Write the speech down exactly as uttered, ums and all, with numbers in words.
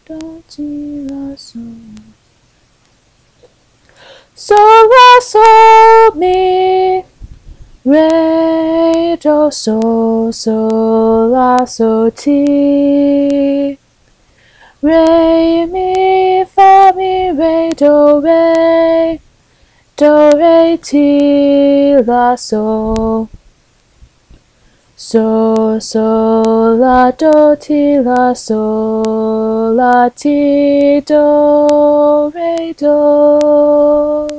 do, ti, la, sol. Sol, la, sol, mi, re, do, sol, sol, la, sol, ti. Re, mi, fa, mi, re, do, re. Do, re, ti, la, sol. Sol, sol, la, do, ti, la, sol, la, ti, do, re, do.